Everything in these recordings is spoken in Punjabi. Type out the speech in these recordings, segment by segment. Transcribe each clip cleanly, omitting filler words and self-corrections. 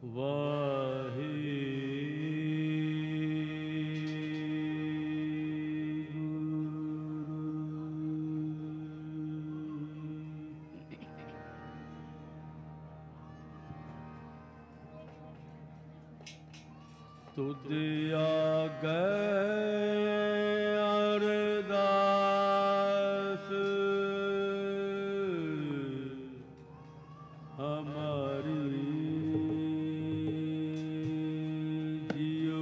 वाहे तुद आगे अरदास हमारी जियो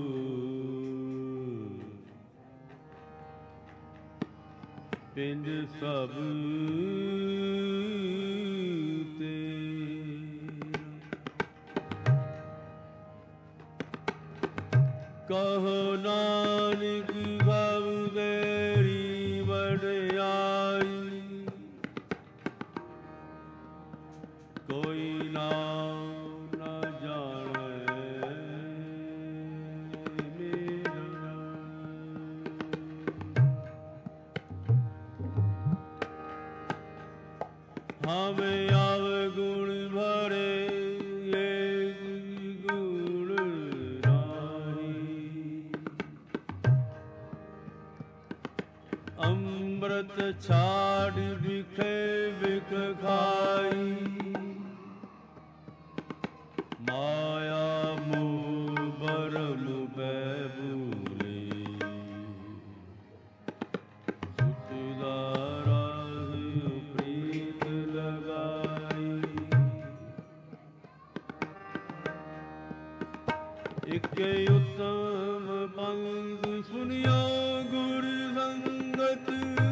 पिंड सब कहो नानक भव तेरी बड़ाई कोई नाम न जाने मेरा हमें अवगुण भरे अमृत छाड़ बिखे बिख खाई माया मोह बरम बैबूले सुतदारा प्रीत लगाई एक उत्तम पंग सुनियो गुरु संगत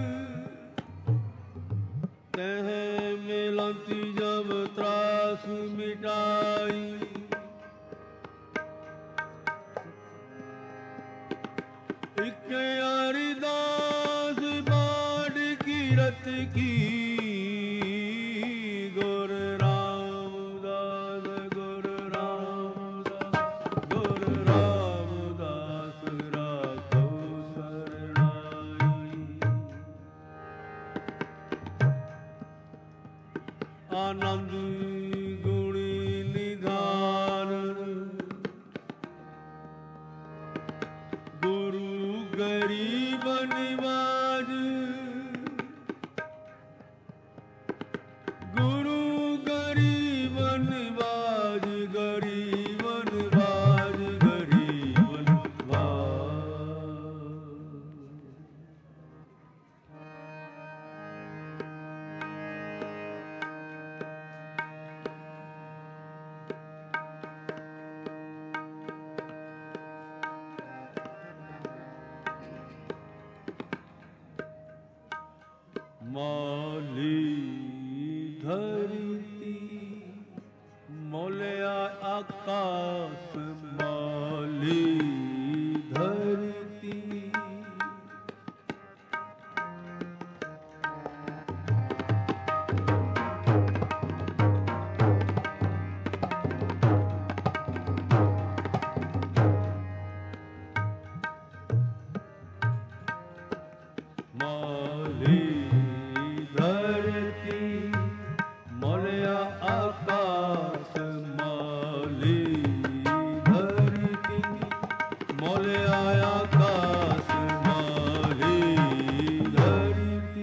तह मिलती जब त्रास मिटाई एक हरिदास बाढ़ कीरत की गुर रामदास गुरु रामदास गुरु रामदास राखो शरणाई आनंद गुणी निधान गुरु गरीब निवाज गुरु गरीब निवाज गरीब निवाज गरीब निवाज माली धरती मोलया आकाश माली धरती माली धरती मोलया आकाश माली धरती मोलया आकाश माली धरती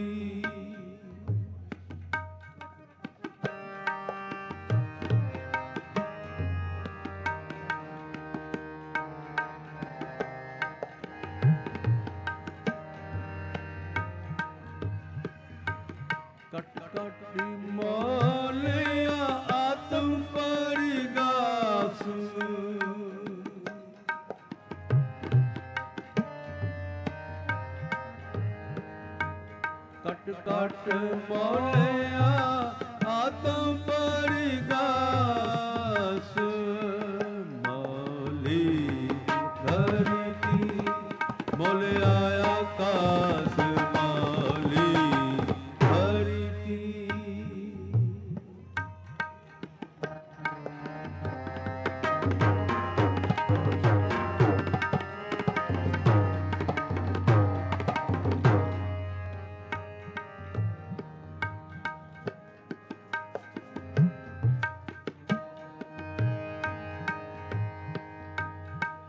कट कट मोलया आत्म परिगास कट कट मोलया आत्म परिगास माली धरती मोलया आकाश माली धरती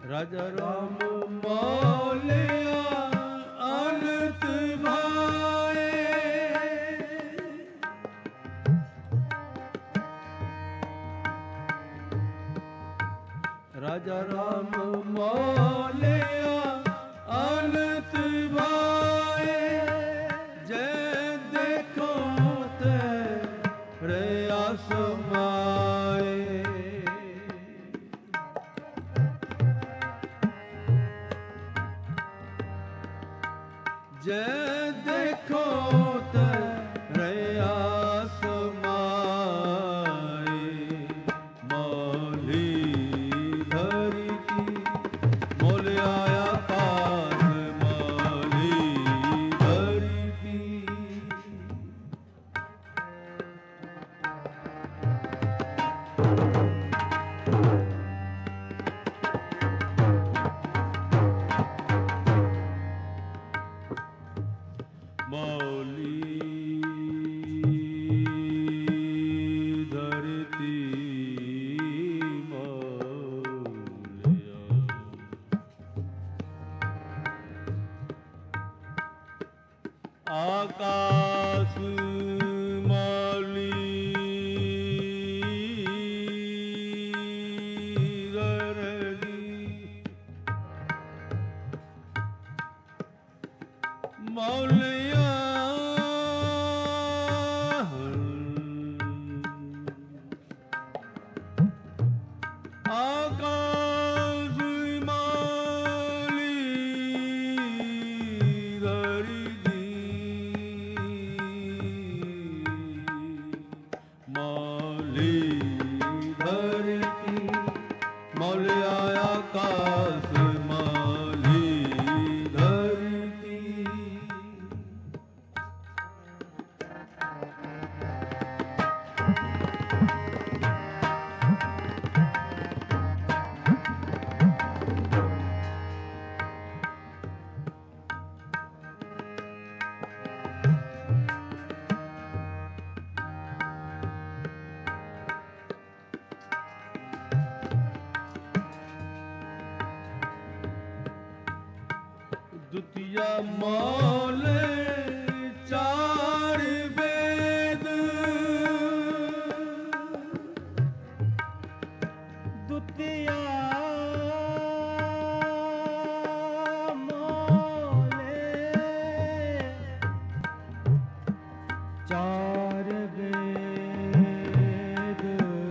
राजा राम मौलिया अनंत भाए राजा राम मौलिया अनंत भाए जय देखो तेरे आसमाए जय देखो तेरे आसमाए मौली धरती मोल आया पास मौली धरती मौली धरती मौलिया आकाश मौली धरती मौलिया आकाश मौली धरती मौली धरती मौलिया आकाश मौली धरती द्वितीय मौल चार वेद द्वितीय मौल चार वेद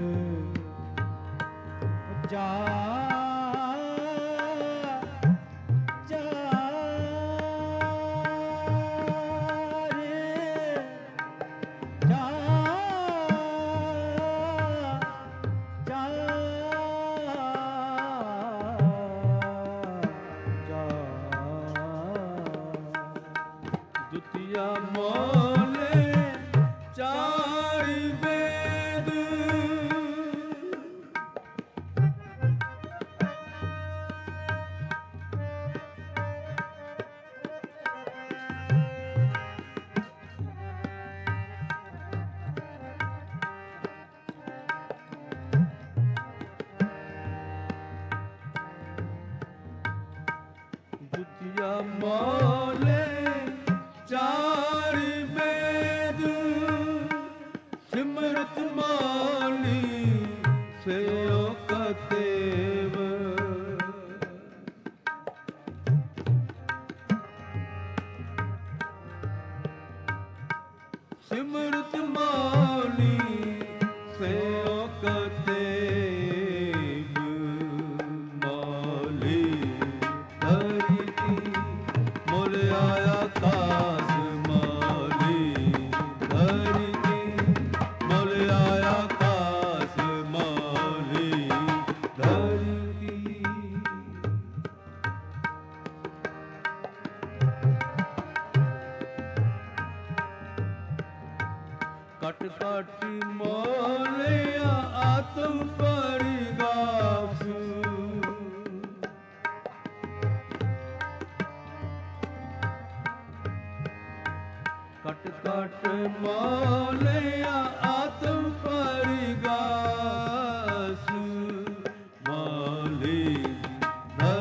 द्वितीय मौल चार वेद द्वितीय मौल चार वेद सिमरत माली से कतेव सिमरत माली से कतेव मौली धरती मोल आया काश मौली धरती मोल आया काश मौली धरती कट कट मौलिया आत्म परिगासु कट कट मौलिया आत्म परिगासु मौली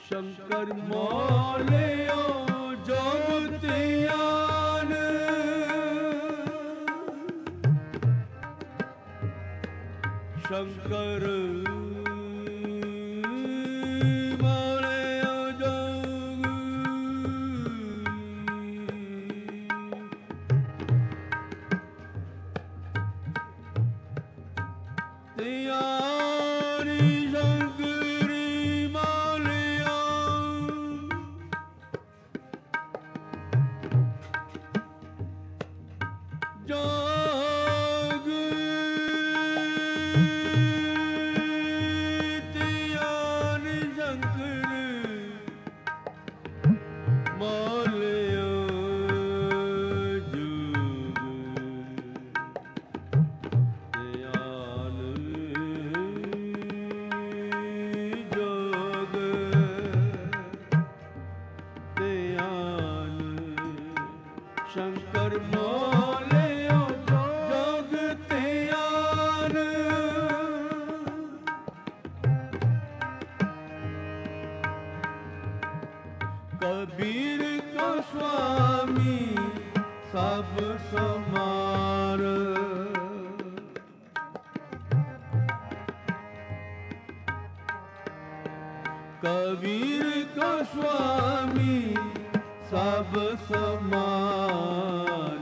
ਸ਼ੰਕਰ ਮੋਲਿਓ ਜੋਗ ਧਿਆਨ ਸ਼ੰਕਰ ਮੋਲਿਓ ਜੋਗ ਧਿਆਨ ਸ਼ੰਕਰੀ ਮੋਲਿਓ ਜੋਗ ਧਿਆਨ ਸ਼ੰਕਰ ਮੋਲਿਓ ਜੋਗ ਧਿਆਨ ਜੋਗ ਧਿਆਨ ਸ਼ੰਕਰ ਮੋਲਿਓ ਜੋਗ ਧਿਆਨ ਕਬੀਰ ਕੋ ਸੁਆਮੀ ਸਭ ਸਮਾਨ ਕਬੀਰ ਕੋ ਸੁਆਮੀ ਸਭ ਸਮਾਨ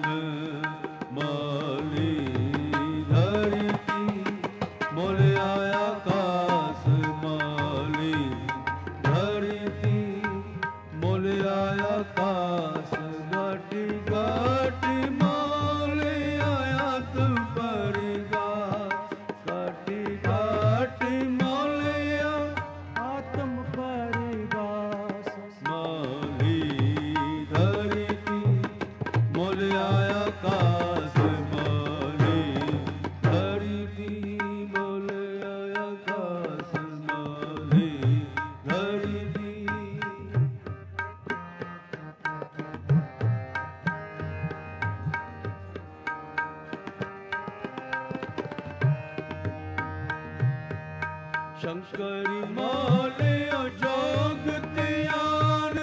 ਮਾਲੀ ਧਰਤੀ ਮੋਲਿਆ ਆਕਾਸ ਮਾਲੀ ਧਰਤੀ ਮੋਲਿਆ ਆਕਾਸ ਗਾਟੀ ਗਾਟੀ ਮੋਲਿਆ ਆਤਮ ਪਰਗਾਸ ਗਾਟੀ ਗਾਟੀ ਮੋਲਿਆ ਆਤਮ ਪਰਗਾਸ ਮਾਲੀ ਧਰਤੀ ਮੋਲਿਆ ਆਕਾਸ ਮਾਲੀ ਧਰਤੀ ਮੋਲਿਆ ਆਕਾਸ ਮਾਲੀ ਧਰਤੀ ਸ਼ੰਕਰੀ ਮੋਲਿਓ ਜੋਗ ਧਿਆਨ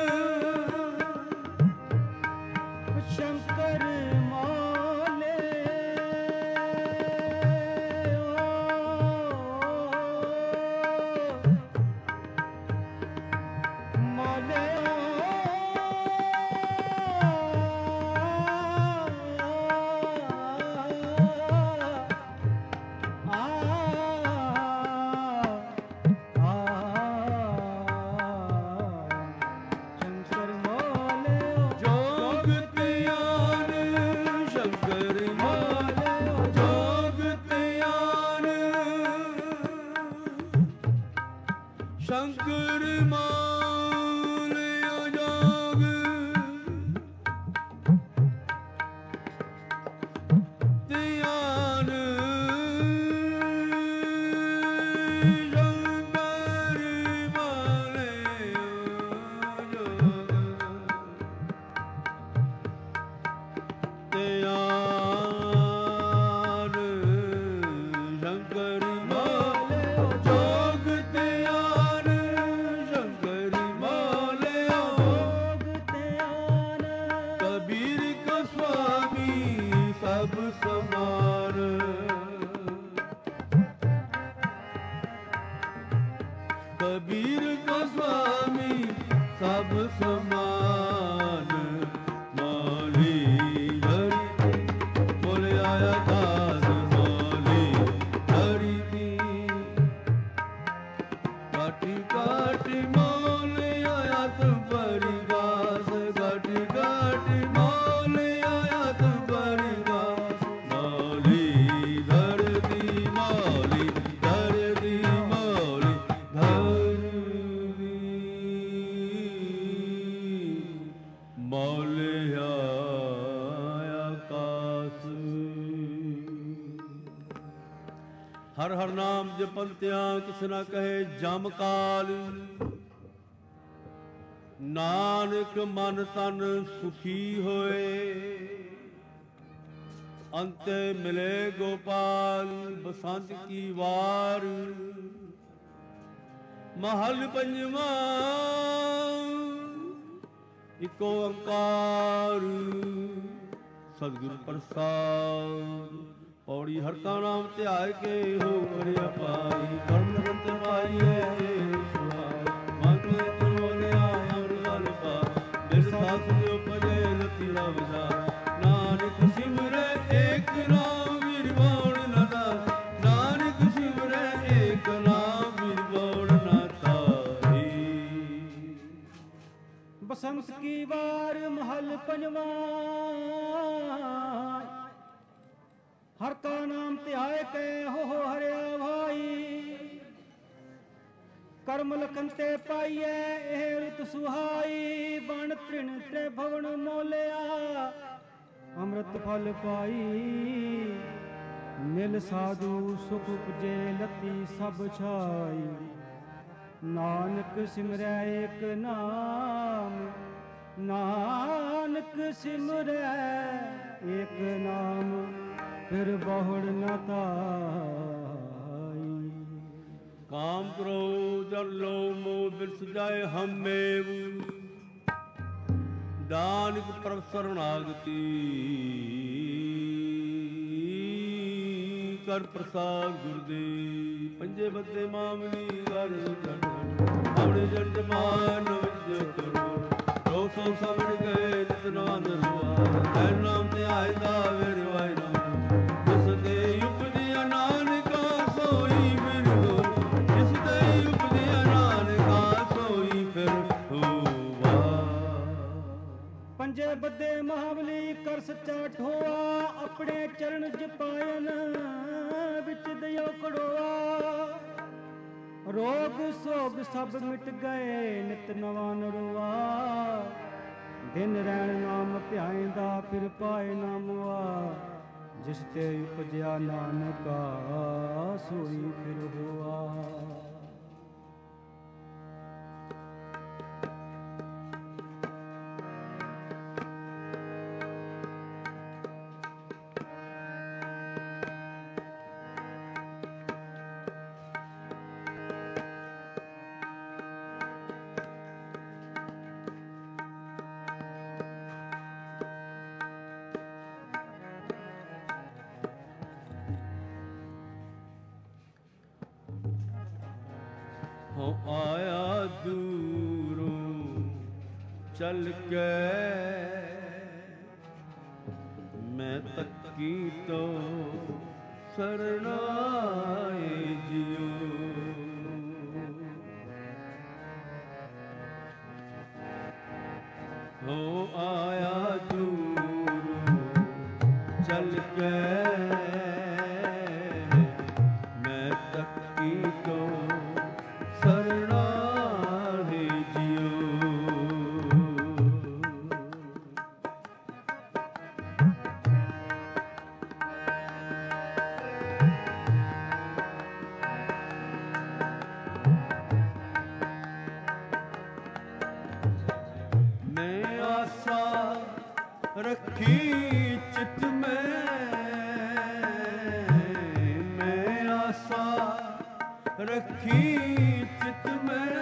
ਸ਼ੰਕਰ ਜੋਗ ਧਿਆਨ ਸ਼ੰਕਰ ਮੋਲਿਓ ਜੋਗ ਧਿਆਨ ਸ਼ੰਕਰ ਮੋਲਿਓ ਜੋਗ ਧਿਆਨ ਸ਼ੰਕਰ ਮੋਲਿਓ ਜੋਗ ਧਿਆਨ ਸ਼ੰਕਰ ਮੋਲਿਓ ਜੋਗ ਧਿਆਨ ਸ਼ੰਕਰ ਮੋਲਿਓ ਜੋਗ ਧਿਆਨ ਕਬੀਰ ਕੋ ਸੁਆਮੀ ਸਭ ਸਮਾਨ ਕਬੀਰ ਕੋ ਸੁਆਮੀ ਸਭ ਸਮਾਨ ਮਾਲੀ ਧਰਤੀ ਮੋਲਿਆ ਆਕਾਸ ਮਾਲੀ ਧਰਤੀ ਕਾਟੀ ਕਾਟੀ ਮੋਲਿਆ ਆਤਮ ਪਰਗਾਸ ਕਾਟੀ ਕਾਟੀ ਮੋਲਿਆ ਆਤਮ ਪਰਗਾਸ ਮਾਲੀ ਧਰਤੀ ਮਾਲੀ ਧਰਤੀ ਮਾਲੀ ਧਰਤੀ ਮੋਲਿਆ ਆਕਾਸ ਹਰ ਹਰ ਨਾਮ ਜਪੰਤਿਆਂ ਕਿਸ ਨਾ ਕਹੇ ਜਮ ਕਾਲ ਨਾਨਕ ਮਨ ਤਨ ਸੁਖੀ ਹੋਏ ਅੰਤੇ ਮਿਲੇ ਗੋਪਾਲ ਬਸੰਤ ਕੀ ਵਾਰ महल पंजवा इको ओंकार सतगुर प्रसाद। पौड़ी हर का नाम त्याग के हो करे अपाई कर्म ग्रंथ पाइए मन तुलोनिया अमृत पा बिन सास जो पजे रति लवजा नानक सिमरे एक नाम निर्वाण न दास नानक सिमरे एक नाम निर्वाण न तारी। बसंत की बार महल पंजवा हर का नाम त्याय के हो हरिया भाई कर्म लखन ते पाइए एह रुत सुहाई बन तृण ते भवन मोलिया अमृत फल पाई मिल साधु सुख उपजे लती सब छाई नानक सिमरै एक नाम नानक सिमरै एक नाम फिर बहुड़ न ताई। काम क्रोध जल लोभ मोह बिरस जाए हमें दानिक प्रभ शरणागति कर प्रसाद गुरुदेव पंजे बदे मामली कर अपने जन जमान विद्य करो रो सो समझ गए नितनाद रुआ नाम ते आयदा वे वाई नाम पंजे बदे महाबली कर सच्चा ठोआ अपने चरण जपायन विच दयो कड़ोआ रोग सोग सब मिट गए नित नवा नरोआ दिन रैन नाम ध्याइंदा फिर पाए ना मुआ जिस ते उपजया नानका सोई फिर हुआ। हो आया दूरों चल के मैं तकी तो शरणाए जियो हो आया दूरों चल के मैं तकी तो रखी चित में मैं आशा रखी चित में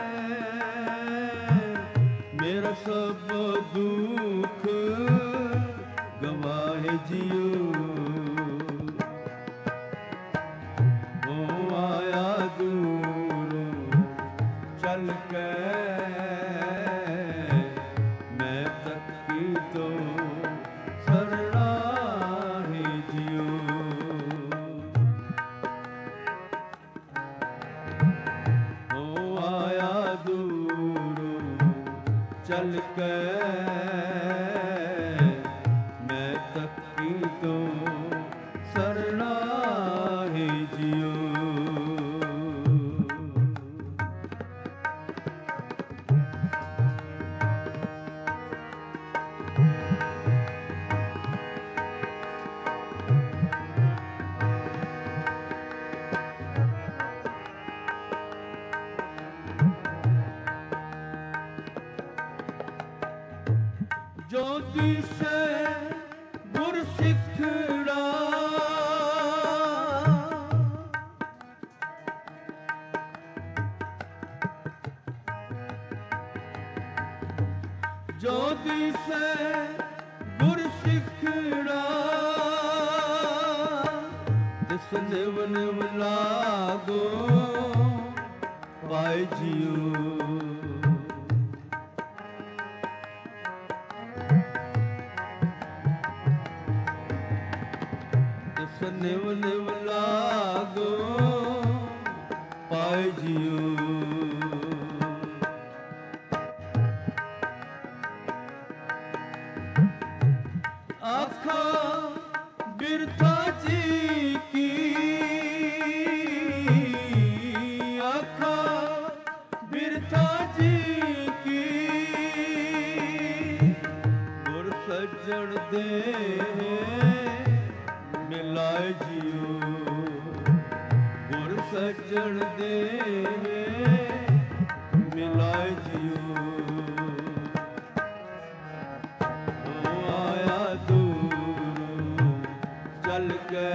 मेरा सब दुख गवाए जियो हो आया दूर चल के मैं तकी तो चल के मैं तकी तो शरणाए जियो जो दिसे गुर सिखड़ा ਜੋ ਦਿਸੈ ਗੁਰ ਸਿੱਖੜਾ ਤਿਸ ਨਿਵ ਨਿਵ ਲਾਗੋ ਪਾਇ ਜੀਉ। ਤਿਸ ਨਿਵ ਨਿਵ ਲਾਗੋ ਪਾਇ ਜੀਉ। ਆਖਾਂ ਬਿਰਥਾ ਜੀ ਕੀ, ਆਖਾਂ ਬਿਰਥਾ ਜੀ ਕੀ, ਗੁਰ ਸੱਜਣ ਦੇ ਮਿਲਾਏ ਜੀਉ। ਗੁਰ ਸੱਜਣ ਦੇ ਮਿਲਾਏ ਜੀਉ। ਚੱਲ ਕੇ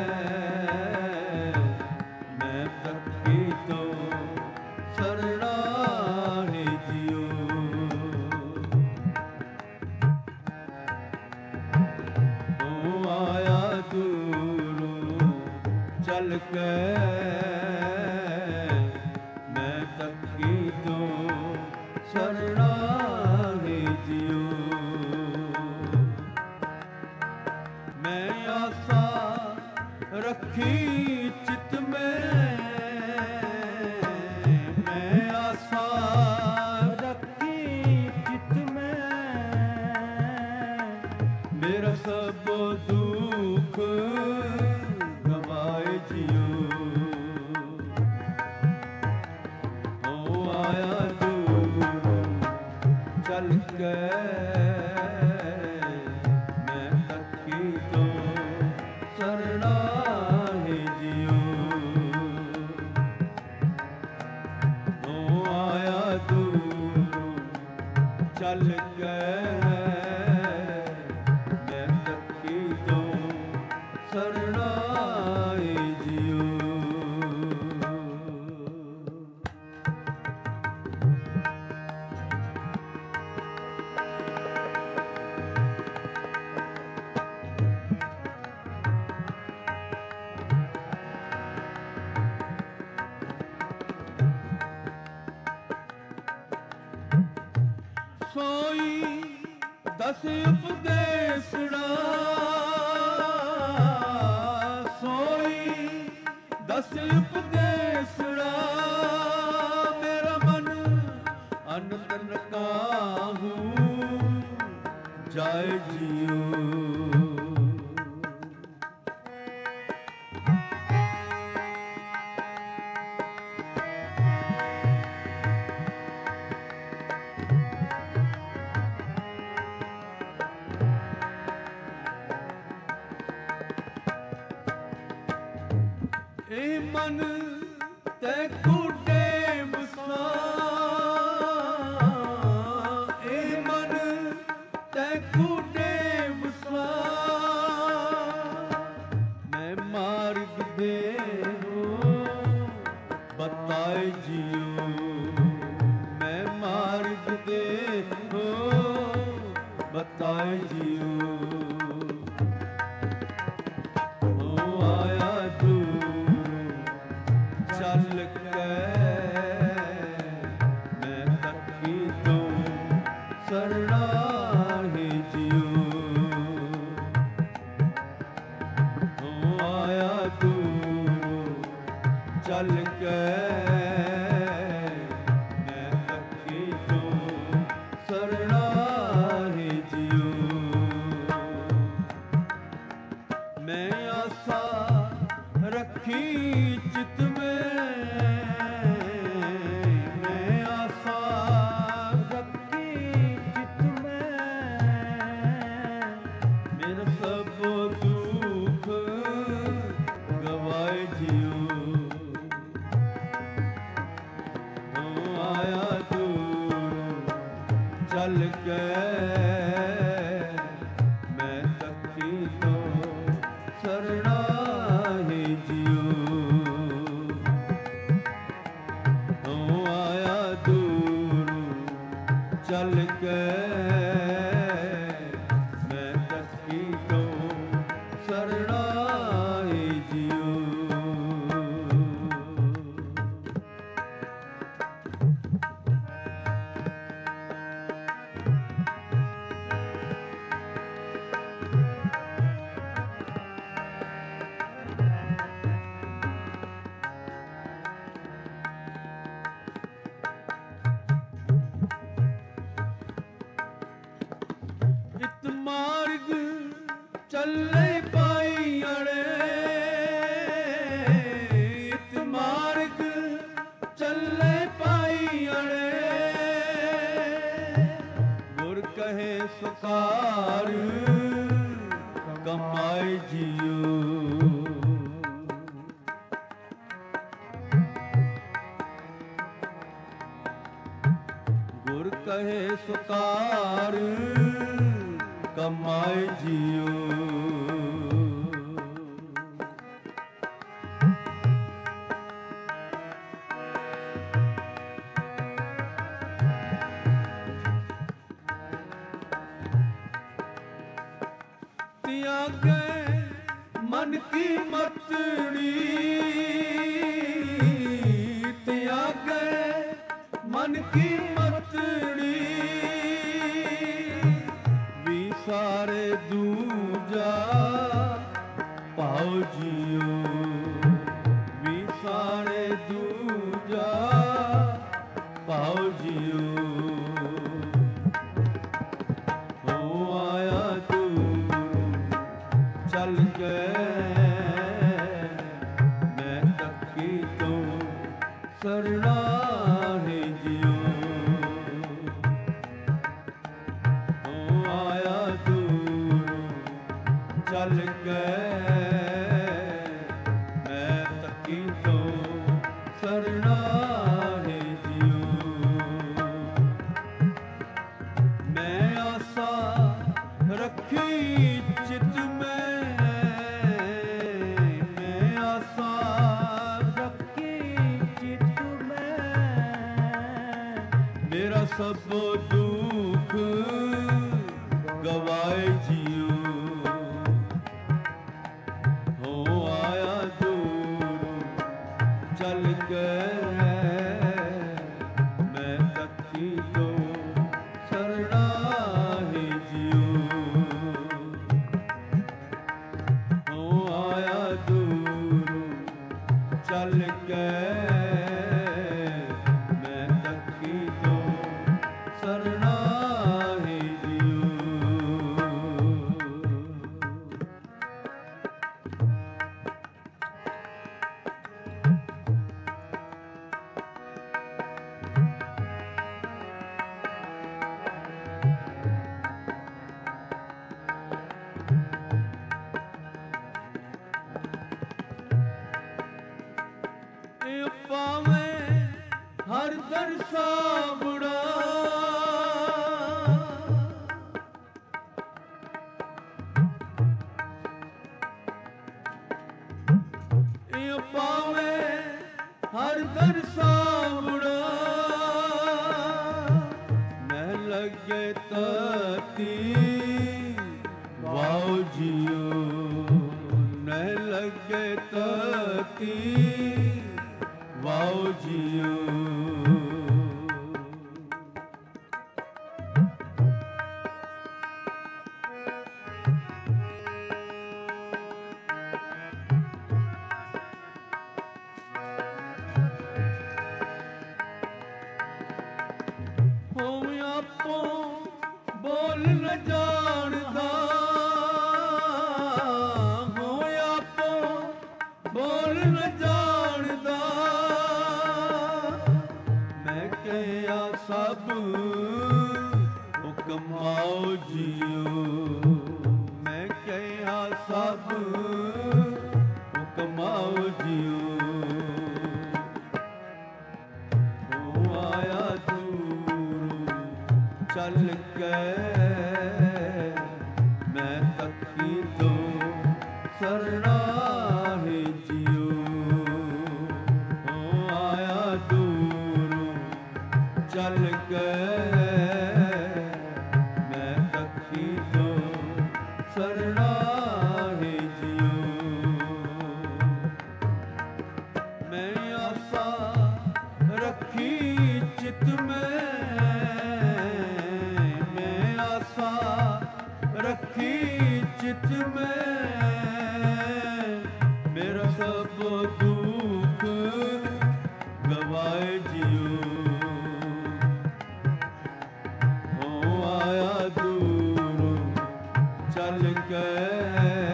ਮੈਂ ਤੱਕੀ ਤੋਂ ਸਰਣਾ ਹੈ ਜੀਉ। ਉਹ ਆਇਆ ਦੂਰੋਂ ਚੱਲ ਕੇ ਮੈਂ ਤੱਕੀ ਤੋਂ ਸਰਣਾ ਹੈ ਜੀਉ। ਮੈਂ ਆਸਾ ਰੱਖੀ ਚਿਤ ਮੈਂ, ਮੈਂ ਆਸਾ ਰੱਖੀ ਚਿਤ ਮੈਂ, ਮੇਰਾ ਸਭ ਦੁੱਖ ਗਵਾਏ ਜੀਉ। ਹੋ ਆਇਆ ਦੂਰੋਂ ਚੱਲ ਕੇ ਮੈਂ ਤੱਕੀ ਤੋਂ ਸਰਣਾ ਹੈ ਜੀਉ। ਹੋ ਆਇਆ ਦੂਰੋਂ ਚੱਲ ਕੇ ਮੈਂ ਤੱਕੀ ਤੋਂ ਸਰਣਾ ਹੈ ਜੀਉ। ਸੋਈ ਦਸ ਉਪਦੇਸੜਾ, ਸੋਈ ਦਸ ਉਪਦੇਸੜਾ, ਮੇਰਾ ਮਨ ਅਨੰਦ ਕਾਹੂ ਜਾਏ ਜੀਉ। ਇਹ ਮਨ ਤੈ ਕੂਟੇ ਬਸਾ, ਇਹ ਮਨ ਤੈ ਕੂਟੇ ਬਸਾ, ਮੈਂ ਮਾਰਗ ਦੇ ਬਤਾਏ ਜੀਉ। ਮੈਂ ਮਾਰਗ ਦੇ ਬਤਾਏ ਜੀਉ। ਚੱਲ ਕੇ ਮੈਂ ਤੱਕੀ ਤੋਂ ਸਰਣਾ ਹੈ ਜੀਉ। ਹੋ ਆਇਆ ਦੂਰੋਂ ਚੱਲ ਕੇ ਮੈਂ ਤੱਕੀ ਤੋਂ ਸਰਣਾ ਹੈ ਜੀਉ। ਮੈਂ ਆਸਾ ਰੱਖੀ ਚਿਤ ਮੈਂ, ਮੈਂ ਆਸਾ ਰੱਖੀ ਚਿਤ ਮੈਂ, ਮੇਰਾ ਸਭ ਦੁੱਖ ਗਵਾਏ ਜੀਉ। ਹੋ ਆਇਆ ਦੂਰੋਂ ਚੱਲ ਕੇ ਮੈਂ ਤੱਕੀ ਤੋਂ ਸਰਣਾ ਹੈ ਜੀਉ। ਹੋ ਆਇਆ ਦੂਰੋਂ ਚੱਲ ਕੇ ਚੱਲੇ ਪਾਈੜੇ ਇਤ ਮਾਰਗ ਚੱਲੇ ਪਾਈੜੇ ਗੁਰ ਕਹੇ ਸੁਕਾਰ ਕਮਾਏ ਜੀਓ ਗੁਰ ਕਹੇ ਸੁਕਾਰ ਕਮਾਏ ਜੀਓ ਤਿਆਗੇ ਮਨ ਕੀ ਮਤੜੀ ਤਿਆਗੇ ਮਨ ਕੀ ਮਤੜੀ ਵੀ ਸਾਰੇ ਦੂਜਾ ਪਾਉ ਜੀਓ ਵੀ ਸਾਰੇ ਦੂਜਾ ਪਾਉ ਜੀਓ ਹੋ ਆਇਆ ਤੂੰ ਚੱਲ ਕੇ ਮੈਂ ਤੱਕੀ ਤੋਂ ਸਰਣਾ ਹੈ ਜੀਓ ਹੋ ਆਇਆ ਦੂਰ ਚੱਲ ਕੇ ਮੈਂ ਤੱਕੀ ਤੋਂ ਸਰਣਾ ਹੈ ਜੀਓ ਮੈਂ ਆਸਾ ਰੱਖੀ ਚਿਤ ਮੈਂ ਆਸਾ ਰੱਖੀ ਚਿਤ ਮੈਂ ਮੇਰਾ ਸਭ ਦੁੱਖ ਗਵਾਏ ਜੀਓ ਹੋ ਆਇਆ ਦੂਰ ਚੱਲ ਕੇ ਮੈਂ ਤੱਕੀ ਤੋਂ ਸਰਣਾ ਹੈ ਜੀਓ ਹੋ ਆਇਆ ਦੂਰ ਚੱਲ ਕੇ ਮੈਂ ਤੱਕੀ ਤੋਂ ਸਰਣਾ ਹੈ ਜੀਓ ਇਹ ਪਾਵੇਂ ਹਰ ਦਰਸਾ ਬੁੜਾ ਇਹ ਪਾਵੇਂ ਹਰ ਦਰਸਾ ਬੁੜਾ ਮੈਂ ਲੱਗੇ ਤਤੀ ਵਾਓ ਜੀਓ ਮੈਂ ਲੱਗੇ ਤਤੀ ਵਾਓ ਜੀਓ ਹੋਂ ਆਪੋ ਬੋਲ ਨ ਜਾਣਦਾ ਹੋਂ ਆਪੋ ਬੋਲ ਨ ਜਾਣਦਾ ਮੈਂ ਕਿਹਾ ਸਭ ਹੁਕਮ ਆਓ ਜੀਓ ਮੈਂ ਕਿਹਾ ਸਭ ਹੁਕਮ ਆਓ ਜੀਓ ਹੋ ਆਇਆ ਦੂਰ ਚੱਲ ਕੇ ਮੈਂ ਤੱਕੀ ਤੋਂ ਸਰਣਾ ਹੈ ਜੀਓ ਹੋ ਆਇਆ ਦੂਰ ਚੱਲ ਕੇ ਮੈਂ ਤੱਕੀ ਤੋਂ ਸਰਣਾ ਹੈ ਜੀਓ ਮੈਂ ਆਸਾ ਰੱਖੀ ਚਿਤ ਮੈਂ ਆਸਾ ਰੱਖੀ ਚਿਤ ਮੈਂ ਮੇਰਾ ਸਭ ਦੁੱਖ ਗਵਾਏ ਜੀਓ ਹੋ ਆਇਆ ਦੂਰ ਚੱਲ ਕੇ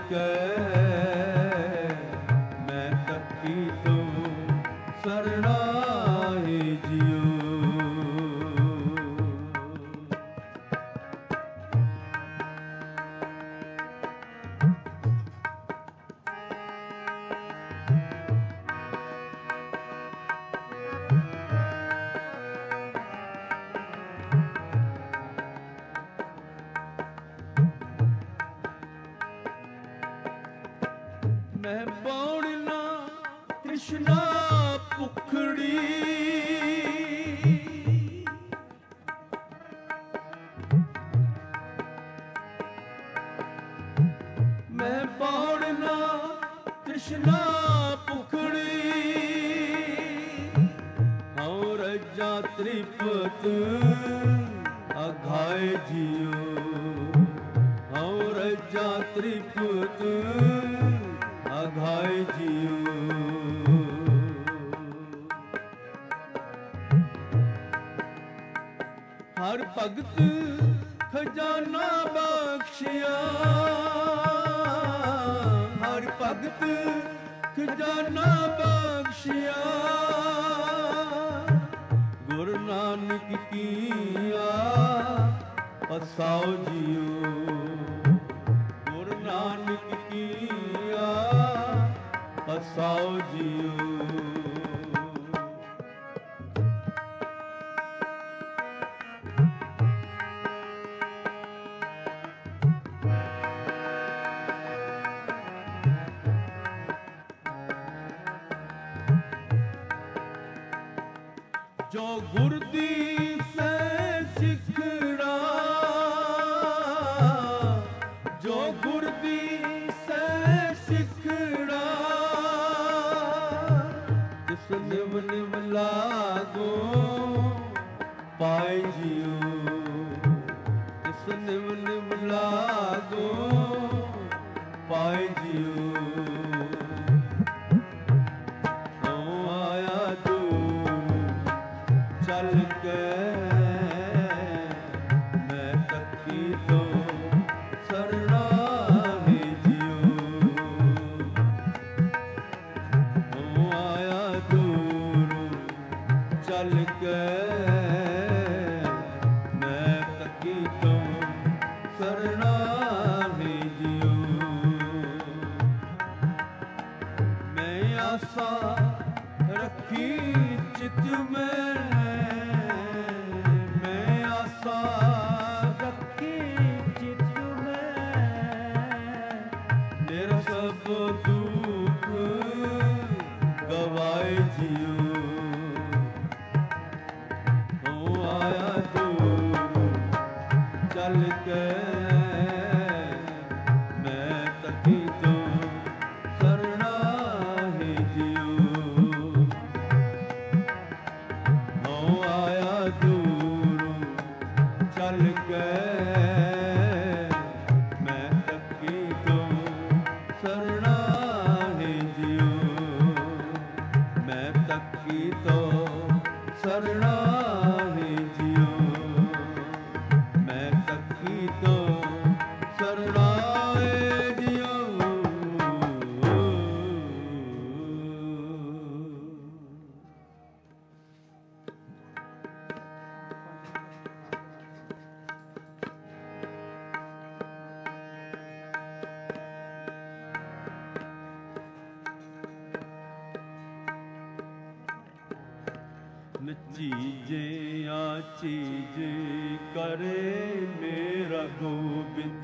ਕੇ ਮੈਂ ਤੱਕੀ ਤੂੰ ਸਰਣਾਏ ਜਿਉ। ਮੈਂ ਪੌੜਨਾ ਤ੍ਰਿਸ਼ਨਾ ਭੁਖੜੀ, ਮੈਂ ਪੌੜਨਾ ਤ੍ਰਿਸ਼ਨਾ ਭੁਖੜੀ, ਹਉ ਰਜਾ ਤ੍ਰਿਪਤ ਅਘਾਇ ਜਿਉ, ਹਉ ਰਜਾ ਤ੍ਰਿਪਤ ਅਘਾਇ ਜਿਉ। ਹਰ ਭਗਤ ਖਜ਼ਾਨਾ ਬਖਸ਼ਿਆ, ਹਰ ਭਗਤ ਖਜ਼ਾਨਾ ਬਖਸ਼ਿਆ, ਗੁਰੂ ਨਾਨਕ ਕੀਆ ਪਸਾਉ ਜਿਉ, ਗੁਰੂ ਨਾਨਕ ਕੀਆ ਪਸਾਉ ਜਿਉ। ਜੋ ਗੁਰ ਦੀ ਸੈ ਸਿਖੜਾ, ਜੋ ਗੁਰ ਦੀ ਸੈ ਸਿਖੜਾ, ਤਿਸ ਨਿਵ ਨਿਵ ਲਾਗੋ ਪਾਏ ਜਿਉ, ਤਿਸ ਨਿਵ ਨਿਵ ਲਾਗੋ ਪਾਏ ਜਿਉ। ਚੱਲ ਕੇ ਮੈਂ ਤੱਕੀ ਤੋਂ ਸਰਣਾਏ ਜਿਉ, ਹੋ ਆਇਆ ਦੂਰੋਂ ਚੱਲ ਕੇ ਮੈਂ ਤੱਕੀ ਤੋਂ ਸਰਣਾਏ ਜਿਉ। ਮੈਂ ਆਸਾ ਰੱਖੀ ਚਿਤ ਮੈਂ, ਸਭ ਦੁੱਖ ਗਵਾਏ ਜਿਉ, ਹੋ ਆਇਆ ਦੂਰੋਂ ਚੱਲ ਕੇ ਮੈਂ ਤੱਕੀ ਤੋਂ ਸਰਣਾਏ ਜਿਉ, ਹੋ ਆਇਆ ਦੂਰੋਂ ਚੱਲ ਕੇ ਸਰਣਾਏ ਜਿਉ, ਮੈਂ ਤੱਕੀ ਤੋਂ ਸਰਣਾਏ ਜਿਉ, ਮੈਂ ਤੱਕੀ ਤੋਂ ਸਰਣਾਏ ਜਿਉ। ਨਚੀਜੇ ਆਚੀਜੇ ਕਰੇ ਮੇਰਾ ਗੋਬਿੰਦ,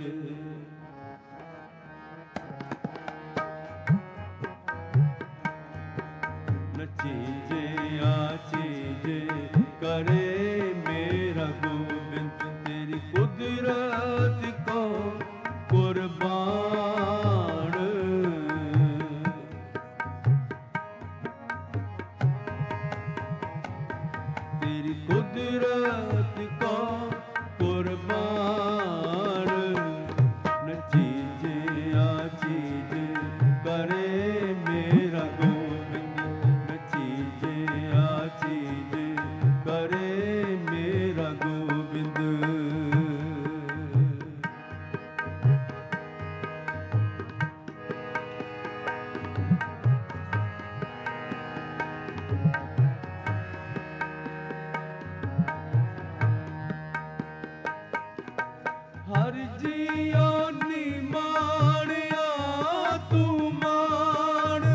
ਨਚੀਜੇ ਆਚੀਜੇ ਕਰੇ ਮੇਰਾ ਗੋਬਿੰਦ, ਤੇਰੀ ਕੁਦਰਤ ਕੋ ਕੁਰਬਾਨ, ਤੇਰੀ ਕੁਦਰਤ ਕੋ ਕੁਰਬਾਨ, ਨਚੀਜੇ ਆਚੀਜੇ ਕਰੇ ਮੇਰਾ ਗੋਬਿੰਦ, ਨਚੀਜੇ ਆਚੀਜੇ ਕਰੇ ਮੇਰਾ ਗੋਬਿੰਦ। ਹਰ ਜੀਓ ਨੀ ਮਾਣਿਆ ਤੂੰ ਮਾਣ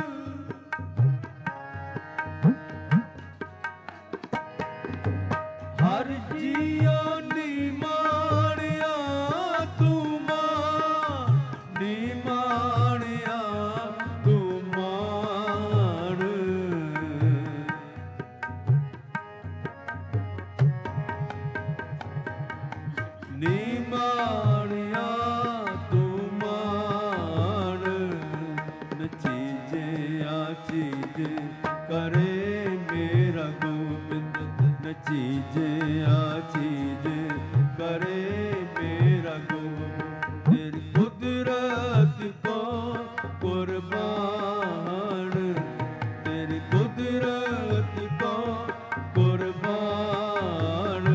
ਹਰ ਜੀਓ ਨੀ ਮਾਣਿਆ ਤੂੰ ਮਾਣ ਨੀ ਮਾਣਿਆ ਤੂੰ ਮਾਣ ਨੀ ਮਾਣਿਆ ਤੂੰ ਮਾਣ ਨਚੀਜੇ ਆ ਚੀਜ ਕਰੇ ਮੇਰਾ ਗੋਬਿੰਦ ਨਚੀਜੇ ਆ ਚੀਜ ਕਰੇ ਮੇਰਾ ਗੋਬਿੰਦ ਤੇਰੀ ਕੁਦਰਤ ਕੋ ਕੁਰਬਾਨ ਤੇਰੀ ਕੁਦਰਤ ਕੋ ਕੁਰਬਾਨ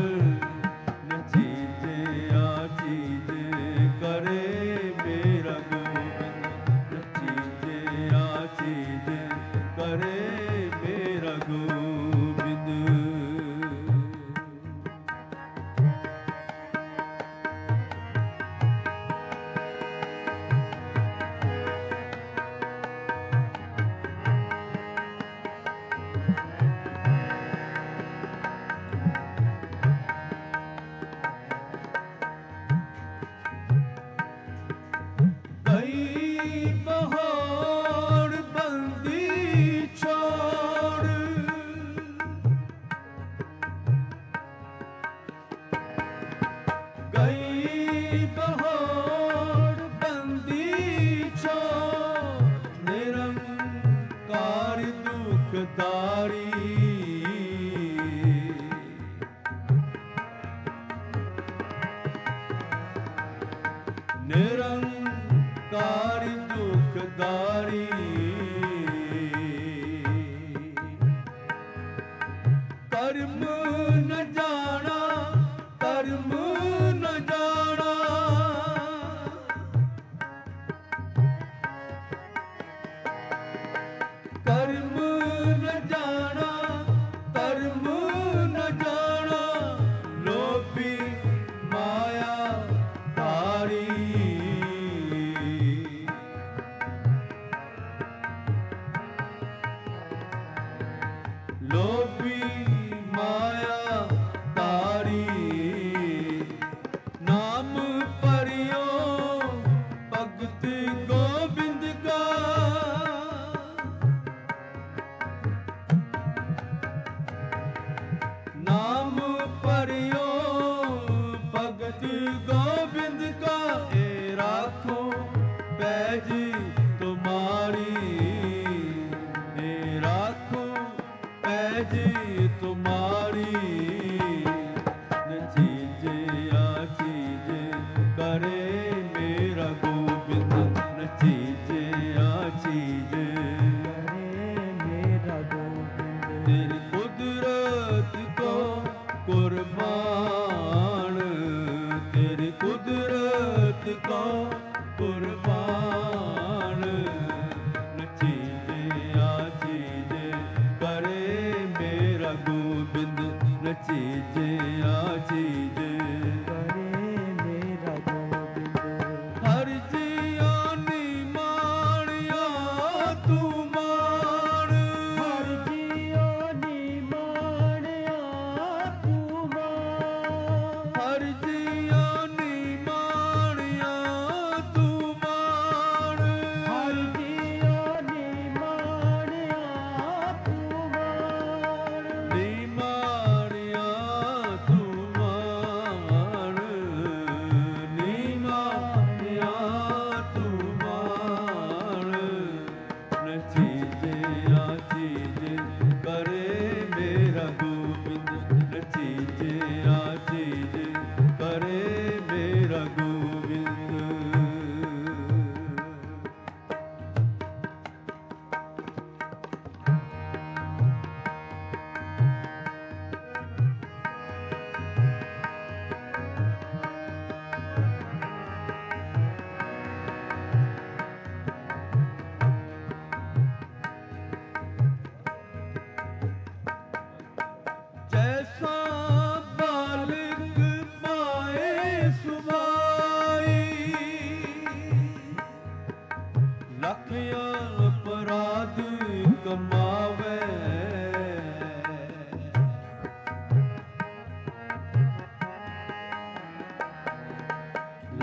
ਨਚੀਜੇ ਆ ਚੀਜ ਕਰੇ ਮੇਰਾ ਗੋਬਿੰਦ ਨਚੀਜੇ ਆ ਚੀਜ ਕਰੇ ਮੇਰਾ ਗੋਬਿੰਦ ਗਈ ਬਹਾਰ ਬੰਦੀ ਛੋੜ ਗਈ ਬਹਾਰ ਬੰਦੀ ਛੋੜ ਨਿਰੰਕਾਰ ਦੁਖਦਾਰੀ ਨਿਰੰਕਾਰ ਦੁਖਦਾਰੀ ਕਰਮ ਨ ਜਾਣਾ ਕਰਮ ਨ ਜਾਣਾ ਕਰਮ ਨ ਜਾਣਾ ਕਰਮ ਨ ਜਾਣਾ ਲੋਭੀ ਮਾਇਆ ਧਾਰੀ ਲੋਭੀ ਮਾਇਆ ਧਾਰੀ ਨਾਮ ਪਰਿਓ ਭਗਤ ਗੋਬਿੰਦ ਕਾ ਨਾਮ ਪਰਿਓ ਭਗਤ ਗੋਬਿੰਦ ਕਾ ਏ ਰਾਖੋ ਪੈਜ ਤੁਮਾਰੀ ਏ ਰਾਖੋ ਪੈਜ ਤੁਮਾਰੀ ਨਚੀਜੇ ਆ ਚੀਜ ਕਰੇ ਮੇਰਾ ਗੋਬਿੰਦ ਨਚੀਜੇ ਆ ਚੀਜ ਕਰੇ ਮੇਰਾ ਗੋਬਿੰਦ ਤੇਰੀ ਕੁਦਰਤ ਕੋ ਕੁਰਬਾਨ ਤੇਰੀ ਕੁਦਰਤ ਕੋ ਕੁਰਬਾਨ ਨਚੀਜੇ ਆ ਚੀਜ ਕਰੇ ਮੇਰਾ ਗੋਬਿੰਦ ਨਚੀਜੇ ਆ ਚੀਜ ਕਰੇ ਮੇਰਾ ਗੋਬਿੰਦ ਹਰ ਜੀਓ ਨੀ ਮਾਣਿਆ ਤੂੰ ਮਾਣ ਹਰ ਜੀਓ ਨੀ ਮਾਣਿਆ ਤੂੰ ਮਾਣ ਹਰ ਜੀਓ ਨੀ ਮਾਣਿਆ ਤੂੰ ਮਾਣ ਹਰ ਜੀਓ ਨੀ ਮਾਣਿਆ ਤੂੰ ਮਾਣ ਨੀ ਮਾਣਿਆ ਤੂੰ ਮਾਣ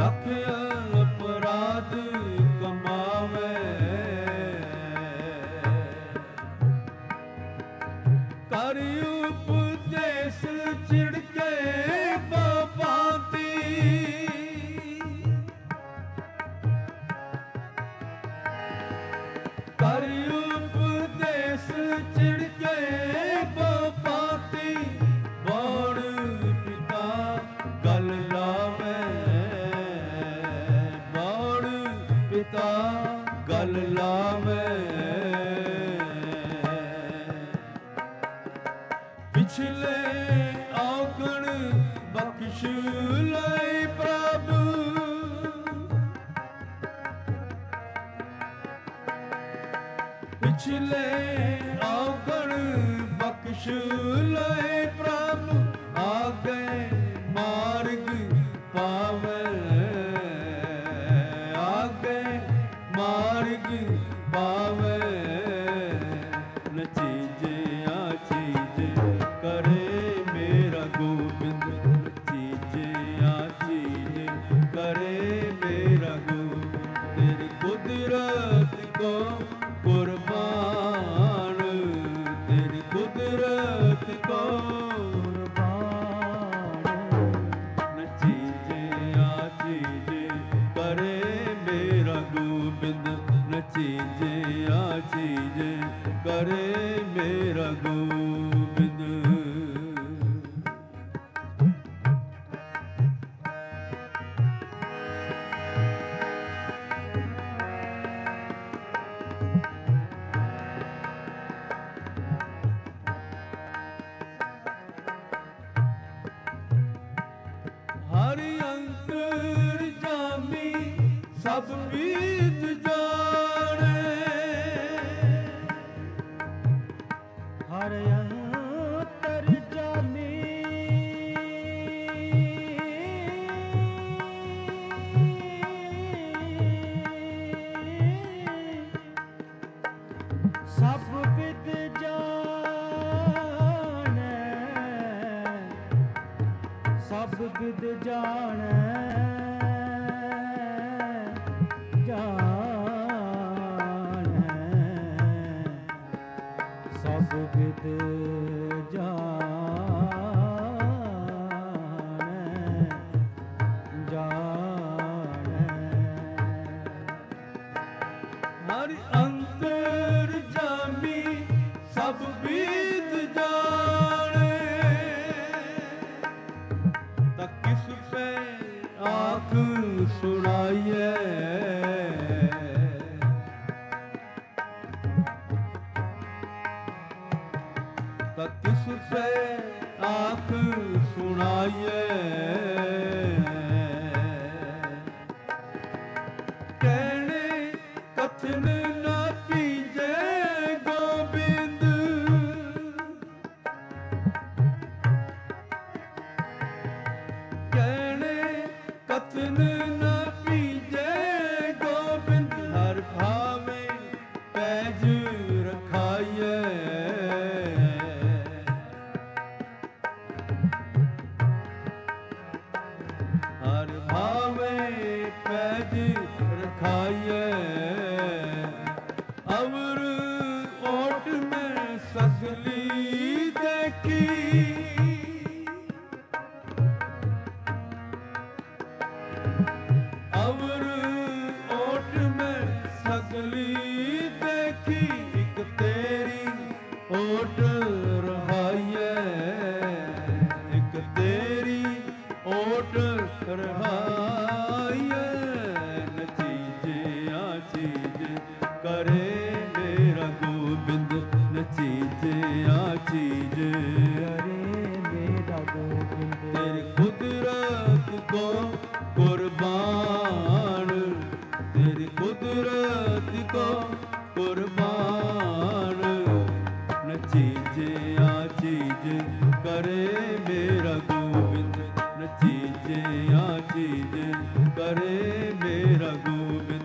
ਲਖ ਅਪਰਾਧ ਕਮਾਵੇ, ਕਰ ਉਪਦੇਸ ਛਿੜਕੇ ਬਾਪਾਤੀ, ਕਰ ਉਪਦੇਸ ਛਿੜਕੇ ਬਾਪਾਤੀ, ਬਾਣ ਪਿਤਾ ਗਲ ਲਾਵੇ, ਬਾਣ ਪਿਤਾ ਗਲ ਲਾਵੇ, ਪਿਛਲੇ ਔਗਣ ਬਖਸ਼ ਲੈ ਪ੍ਰਭ, ਪਿਛਲੇ ਔਗਣ ਬਖਸ਼ ਲੈ ਪ੍ਰਭ, ਆਗੇ ਮਾਰਗ ਪਾਵੇ, ਆਗੇ ਮਾਰਗ ਪਾਵੇ, ਨਚੀਜਿਆ ਚੀਜ ਕਰੇ ਮੇਰਾ ਗੋਬਿੰਦ, ਨਚੀਜਿਆ ਚੀਜ ਕਰੇ ਮੇਰਾ ਗੋਬਿੰਦ, ਤੇਰੀ ਕੁਦਰਤ ਕੋ ਕੁਰਬਾਨ, ਤੇਰੀ ਕੁਦਰਤ ਕੋ ਕੁਰਬਾਨ, ਨਚੀਜਿਆ ਚੀਜ ਕਰੇ ਮੇਰਾ ਗੋਬਿੰਦ, ਨਚੀਜਿਆ ਚੀਜ ਕਰੇ ਮੇਰਾ ਗੋਬਿੰਦ। ਹਰਿ ਅੰਤਰ ਜਾਮੀ ਸਭ ਬੀਤ ਜਾਣੇ, ਹਰ ਅੰਤਰ ਜਾਮੀ ਸਭ ਵਿਦ ਜਾਣੈ, ਸਭ ਵਿਦ ਜਾਣੈ, ਜਾਣੈ, ਸਭ ਵਿਦ ਜਾਣੈ, ਜਾਣੈ, ਹਰਿ ਅੰਤਰ ਜਾਮੀ ਸਭ ਬੀਤ ਜਾਣੇ, ਤਾਂ ਕਿਸ ਪੈ ਆਖ ਸੁਣਾਈਏ, ਤਾਂ ਕਿਸ ਪੈ ਆਖ ਸੁਣਾਈਏ, ਕਹਿਣੇ ਕਥਨ ਨਾ ਪੀਜੇ ਗੋਬਿੰਦ, ਕਹਿਣੇ ਕਥਨ ਨਾ ਪੀਜੇ ਗੋਬਿੰਦ, ਹਰ ਭਾਵੇਂ ਪੈਜ ਰਖਾਈਏ, ਹਰ ਭਾਵੇਂ ਪੈਜ ਰਖਾਈਏ, ਅਵਰ ਓਟ ਮੈਂ ਸਗਲੀ ਦੇਖੀ, ਅਵਰ ਓਟ ਮੈਂ ਸਗਲੀ ਦੇਖੀ, ਇੱਕ ਤੇਰੀ ਓਟ ਰਹਾਈਏ, ਇੱਕ ਤੇਰੀ ਓਟ ਰਹਾਈਏ, ਨਚੀਜਿਆ ਚੀਜ ਕਰੇ ਮੇਰਾ ਗੋਬਿੰਦ, ਨਚੀਜਿਆ ਚੀਜ ਕਰੇ ਮੇਰਾ ਗੋਬਿੰਦ, ਤੇਰੀ ਕੁਦਰਤ ਕੋ ਕੁਰਬਾਨ, ਤੇਰੀ ਕੁਦਰਤ ਕੋ ਕੁਰਬਾਨ, ਨਚੀਜਿਆ ਚੀਜ ਕਰੇ ਮੇਰਾ ਗੋਬਿੰਦ, ਨਚੀਜਿਆ ਚੀਜ ਕਰੇ ਮੇਰਾ ਗੋਬਿੰਦ।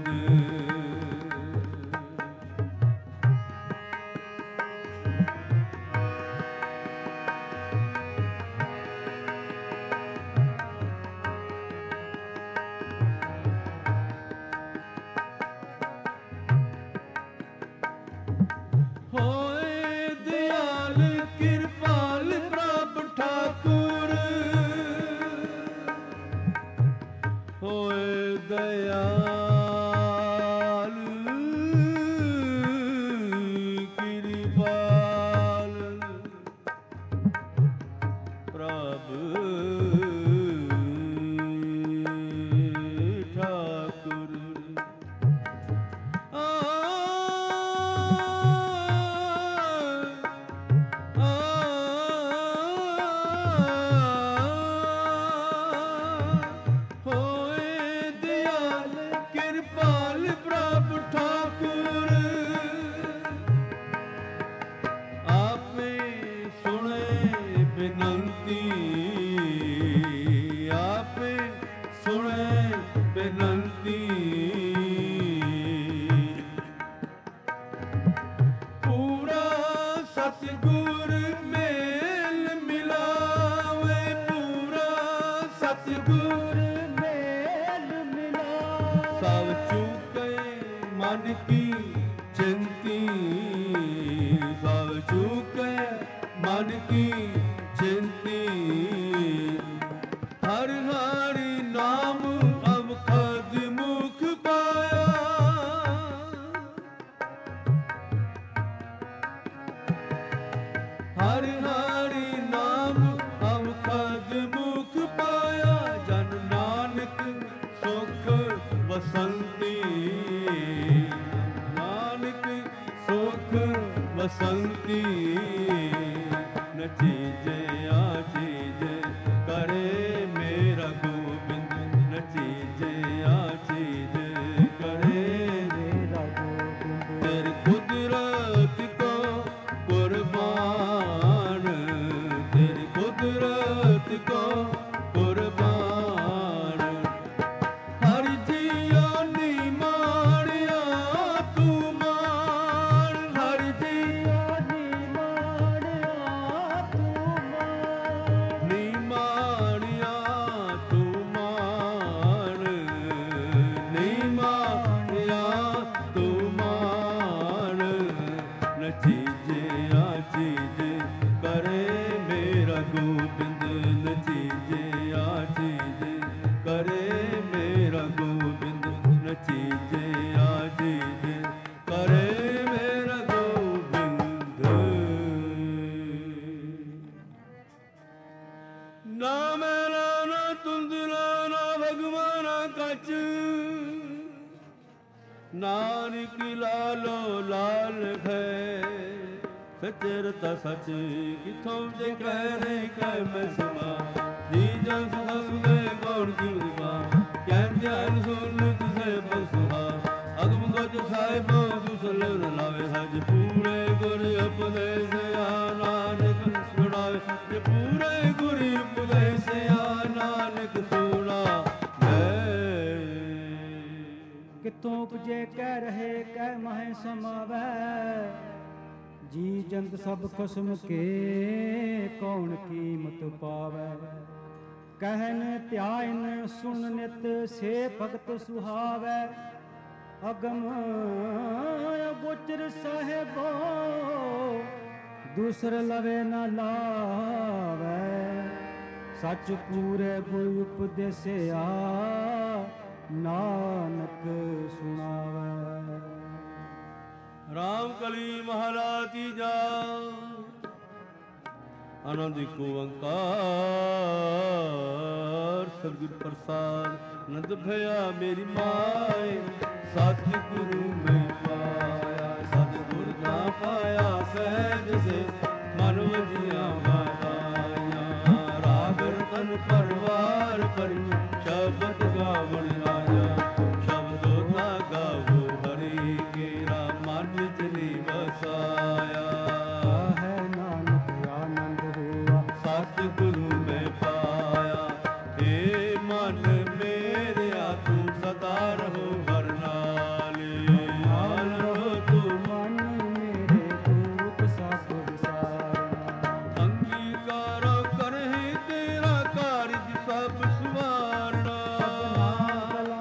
ਹੋਏ ਦਇਆਲ ਕਿਰਪਾਲ ਪ੍ਰਭ ਠਾਕੁਰ ਮਨ ਕੀ ਚਿੰਤੀ ਸਭ ਚੁਕੇ ਮਨ ਕੀ ਚਿੰਤੀ ਹਰ ਹਰਿ ਨਾਮ ਅਵਖਦ ਮੁਖ ਪਾਇਆ ਹਰ ਹਰਿ ਨਾਮ ਅਵਖਦ ਮੁਖ ਪਾਇਆ ਜਨ ਨਾਨਕ ਸੁਖ ਵਸੰਤੀ ਬਸੰਤੀ ਨ ਚੀਜੇ ਆ ਚੀਜੇ ਕਰੇ ਮੇਰਾ ਗੋਬਿੰਦ ਨ ਚੀਜੇ ਆ ਚੀਜੇ ਕਰੇ ਮੇਰਾ ਗੋਬਿੰਦ ਤੇਰੀ ਕੁਦਰਤ ਕੋ ਕੁਰਬਾਨ ਤੇਰੀ ਕੁਦਰਤ ਕੋ ਕੁਰਬਾਨ ਹਰਿ ਜੀਓ ਨੀ ਮਾਣਿਆ ਤੂੰ ਮਾਣ ਹਰਿ ਨਾਨਕ ਲਾਲੋ ਲਾਲ ਹੈ ਸਚਰਤਾ ਸਚ ਕਿਥੋਂ ਜੇ ਕਹਿ ਰੇ ਕਹਿ ਮੈਂ ਸਮਾ ਜੀ ਜਨ ਸੁਖੇ ਗੌਰ ਜੁਗਵਾ ਕਹਿ ਧਿਆਨ ਸੁਨ ਤੁਸੇ ਬਸੁਹਾ ਅਗਮ ਗਜ ਸਾਹਿਬ ਦੁਸਲ ਲਾਵੇ ਹਜ ਪੂਰੇ ਗੁਰ ਉਪਦੇਸ ਆ ਨਾਨਕ ਸੁਣਾਵੇ ਜੇ ਪੂਰੇ ਗੁਰ ਉਪਦੇਸ ਆ ਨਾਨਕ ਸੁਣਾ ਕਿਤੋਂ ਉਪਜੇ ਕਹਿ ਰਹੇ ਕਹਿ ਮਹਿ ਸਮਾਵੈ ਜੀ ਜੰਤ ਸਭ ਖਸਮ ਕੇ ਕੌਣ ਕੀਮਤ ਪਾਵੈ ਕਹਿਨ ਧਿਆਨ ਸੁਣ ਨਿਤ ਸੇ ਭਗਤ ਸੁਹਾਵੈ ਅਗਮ ਗੋਚਰ ਸਾਹਿਬੋ ਦੂਸਰ ਲਵੇ ਨ ਲਾਵੈ ਸੱਚ ਪੂਰੇ ਗੁਰ ਉਪਦੇਸਿਆ ਨਾਨਕ ਸੁਣਾਵੈ ਰਾਮ ਕਲੀ ਮਹਾਰਾਜ ਤੀਜਾ ਆਨੰਦ ਏਕ ਓੰਕਾਰ ਸਤਿਗੁਰ ਪ੍ਰਸਾਦ ਆਨੰਦ ਭਇਆ ਮੇਰੀ ਮਾਏ ਸਤਿਗੁਰੂ ਮੈਂ ਪਾਇਆ ਸਤਿਗੁਰ ਨਾ ਪਾਇਆ ਸਹਿਜ ਸੇ ਮਨ ਵਜੀਆਂ ਵਾਤਾਈਆਂ ਰਾਗ ਰਤਨ ਪਰਵਾਰ ਪਰੀ ਸ਼ਬਦ ਗਾਵਣ ਆਇਆ ਸ਼ਬਦੋ ਨਾ ਗਾਵੋ ਹਰੀ ਕੇਰਾ ਮਨ ਵਿੱਚ ਨੀ ਵਸਾਇਆ ਹੈ ਨਾਨਕ ਆਨੰਦ ਹੋਆ ਸਤਿਗੁਰੂ ਮੈਂ ਪਾਇਆ ਏ ਮਨ ਮੇਰਿਆ ਤੂੰ ਸਦਾ ਰਹੋ ਹਰ ਨਾਲੇ ਨਾਲ ਰਹੋ ਤੂੰ ਮਨ ਮੇਰੇ ਦੂਤ ਸਭ ਵਿਸਾਰਨਾ ਅੰਗੀਕਾਰ ਕਰਹਿ ਤੇਰਾ ਕਾਰਜ ਸਭ ਸੁਵਾਰਨਾ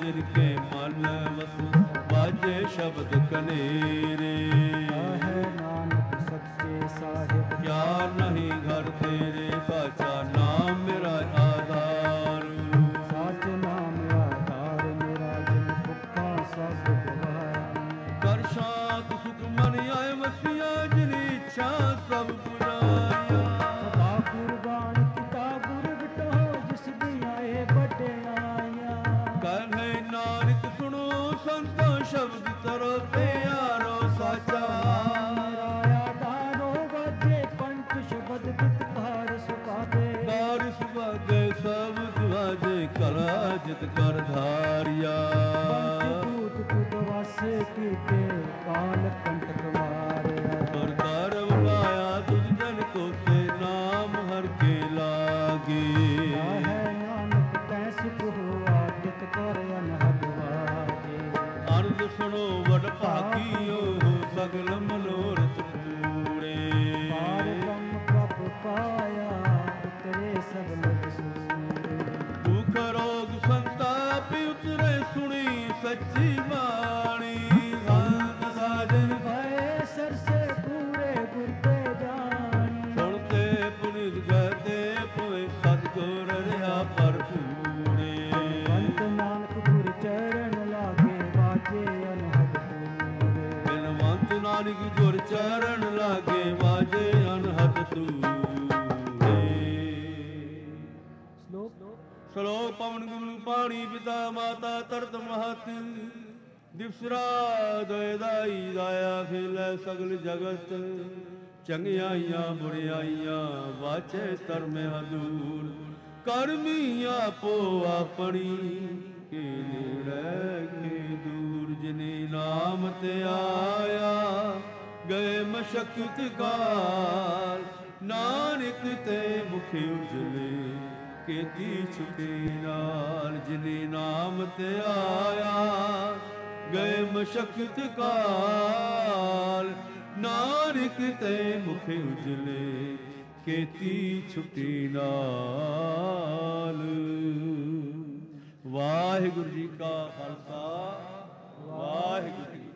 ਜਿਨ ਕੇ ਮਨ ਵਸ ਵਾਜੇ ਸ਼ਬਦ ਕਨੇਰੇ ਹੈ ਨਾਨਕ ਸੱਚੇ ਸਾਹਿਬ ਕਿਆ ਨਹੀਂ ਘਰ ਤੇਰੇ ਬਾਚਾ ਨਾਮ ਮੇਰਾ ਆਧਾਰ ਸਾਚ ਨਾਮ ਆਧਾਰ ਮੇਰਾ ਜਿਨ ਭੁੱਖਾ ਸਭ ਗਵਾਇਆ ਕਰ ਸ਼ਾਂਤ ਸੁਖ ਮਨ ਆਏ ਵਸਿਆ ਜਿਨ ਇੱਛਾ ਸਭ ਪੁਰਾਇਆ ਸਦਾ ਗੁਰਬਾਣੀ ਕਿਤਾਬ ਗੁਰ ਵਿਟੋ ਜਿਸ ਦੀ ਆਏ ਵਡਿਆਈਆਂ ਕਹੇ ਨਾਨਕ ਸੁਣੋ ਸੰਤੋ ਸ਼ਬਦ ਤਰੋ ਪਿਆਰੋ ਸਾਚਾ ਮੇਰਾ ਆਧਾਰੋ ਵਾਜੇ ਪੰਚ ਸ਼ਬਦ ਗੀਤਕਾਰ ਸੁਖਾਦੇ ਕਾਰ ਸੁਭਾਗੇ ਸਭ ਦੁਆਜੇ ਕਲਾ ਜਿਤ ਕਰ ਧਾਰਿਆ ਦੂਤ ਤੁਧ ਵਾਸੇ ਕੀਤੇ ਕਾਲ ਕੰਟਕ ਮਾਰਿਆ ਤੁਰ ਕਰ ਬੁਲਾਇਆ ਤੁਝ ਜਨ ਕੋ ਤੇ ਨਾਮ ਹਰ ਕੇ ਲਾਗੇ ਹੈ ਨਾਨਕ ਤੈ ਸਿਖ ਹੋਆ ਜਿਤ ਕਰ ਅਨਹਦ ਵਾਜੇ ਅਰਜ ਸੁਣੋ ਵਡ ਭਾਗੀਓ ਸਗਲ ਮਨੋਰਥ ਪੂਰੇ ਪਾਰ ਬ੍ਰਹਮ ਪ੍ਰਭ ਪਾਇਆ ਉਤਰੇ ਸਗਲ ਵਿਸੂਰੇ ਦੁਖ ਰੋਗ ਸੰਤਾਪ ਉਤਰੇ ਸੁਣੀ ਸੱਚੀ ਬਾਣੀ ਸੰਤ ਸਾਜਨ ਭਏ ਸਰਸੇ ਪੂਰੇ ਗੁਰ ਤੇ ਜਾਣੀ ਸੁਣਤੇ ਪੁਨਿਤ ਗਤੇ ਪਵੇ ਸਤਿਗੁਰ ਰਹਾ ਭਰਪੂਰੇ ਅੰਤ ਨਾਨਕ ਗੁਰ ਚਰਨ ਲਾਗੇ ਵਾਜੇ ਅਨਹਦ ਪੂਰੇ ਬਿਨਵੰਤ ਨਾਨਕ ਗੁਰ ਚਰਨ ਲਾਗੇ ਵਾਜੇ ਅਨਹਦ ਤੂਰੇ ਸ਼ਲੋਕ ਪਵਨ ਗੁਰੂ ਪਾਣੀ ਪਿਤਾ ਮਾਤਾ ਤਰਤ ਮਹਤ ਦਿਵਸ ਰਾਤ ਦਾਈ ਦਾਇਆ ਖੇਲੇ ਸਗਲ ਜਗਤ ਚੰਗਿਆਈਆਂ ਬੁਰਿਆਈਆਂ ਵਾਚੇ ਧਰਮ ਹਦੂਰ ਕਰਮੀ ਆਪੋ ਆਪਣੀ ਕੇ ਨੇੜੇ ਕੇ ਦੂਰ ਜਿਨੇ ਨਾਮ ਤੇ ਆਇਆ ਗਏ ਮਸ਼ਕਤ ਕਾਲ ਨਾਨਕ ਤੇ ਮੁਖ ਉਜਲੇ ਕੀਤੀ ਛੁਟੀ ਨਾਲ ਜਿਨੇ ਨਾਮ ਤੇ ਆਇਆ ਗਏ ਮਸ਼ਕਤ ਕਾਲ ਨਾਨਕ ਤੇ ਮੁਖ ਉਜਲੇ ਕੀਤੀ ਛੁਟੀ ਨਾਲ ਵਾਹਿਗੁਰੂ ਜੀ ਕਾ ਖਾਲਸਾ ਵਾਹਿਗੁਰੂ ਜੀ